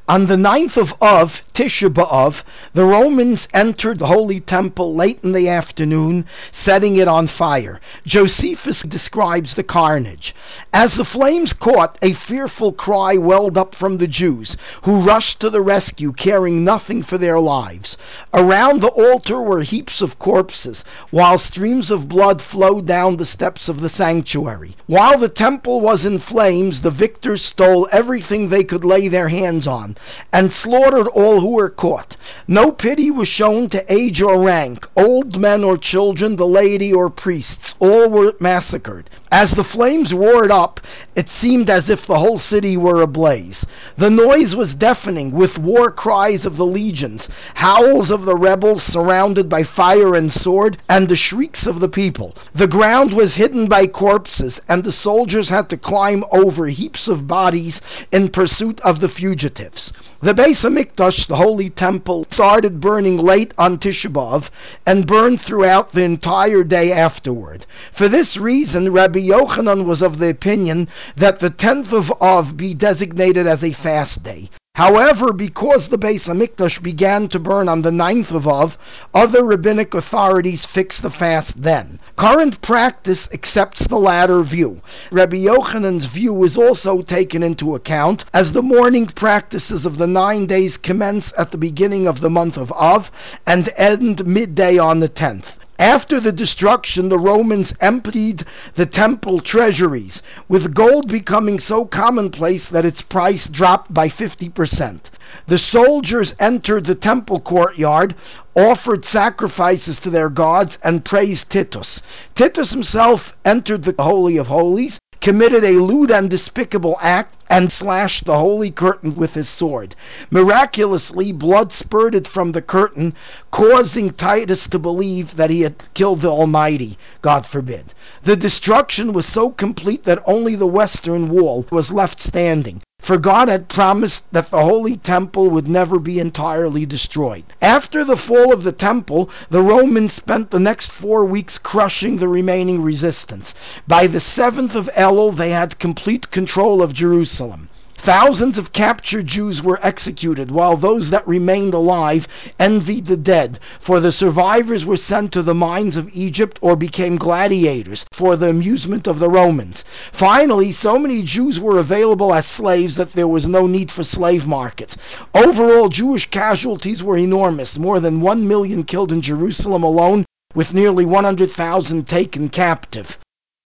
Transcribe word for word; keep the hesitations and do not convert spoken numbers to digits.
On the ninth of Av, Tisha B'Av, the Romans entered the Holy Temple late in the afternoon, setting it on fire. Josephus describes the carnage. As the flames caught, a fearful cry welled up from the Jews, who rushed to the rescue, caring nothing for their lives. Around the altar were heaps of corpses, while streams of blood flowed down the steps of the sanctuary. While the temple was in flames, the victors stole everything they could lay their hands on, and slaughtered all who were caught. No pity was shown to age or rank, old men or children, the laity or priests. All were massacred. As the flames roared up, it seemed as if the whole city were ablaze. The noise was deafening, with war cries of the legions, howls of the rebels surrounded by fire and sword, and the shrieks of the people. The ground was hidden by corpses, and the soldiers had to climb over heaps of bodies in pursuit of the fugitives. The Beis Hamikdash, the Holy Temple, started burning late on Tisha B'Av and burned throughout the entire day afterward. For this reason, Rabbi Yochanan was of the opinion that the tenth of Av be designated as a fast day. However, because the Beis Hamikdash began to burn on the ninth of Av, other rabbinic authorities fixed the fast then. Current practice accepts the latter view. Rabbi Yochanan's view is also taken into account, as the mourning practices of the nine days commence at the beginning of the month of Av and end midday on the tenth. After the destruction, the Romans emptied the temple treasuries, with gold becoming so commonplace that its price dropped by fifty percent. The soldiers entered the temple courtyard, offered sacrifices to their gods, and praised Titus. Titus himself entered the Holy of Holies, committed a lewd and despicable act, and slashed the holy curtain with his sword. Miraculously, blood spurted from the curtain, causing Titus to believe that he had killed the Almighty, God forbid. The destruction was so complete that only the western wall was left standing, for God had promised that the Holy Temple would never be entirely destroyed. After the fall of the Temple, the Romans spent the next four weeks crushing the remaining resistance. By the seventh of Elul, they had complete control of Jerusalem. Thousands of captured Jews were executed, while those that remained alive envied the dead, for the survivors were sent to the mines of Egypt or became gladiators for the amusement of the Romans. Finally, so many Jews were available as slaves that there was no need for slave markets. Overall, Jewish casualties were enormous, more than one million killed in Jerusalem alone, with nearly one hundred thousand taken captive.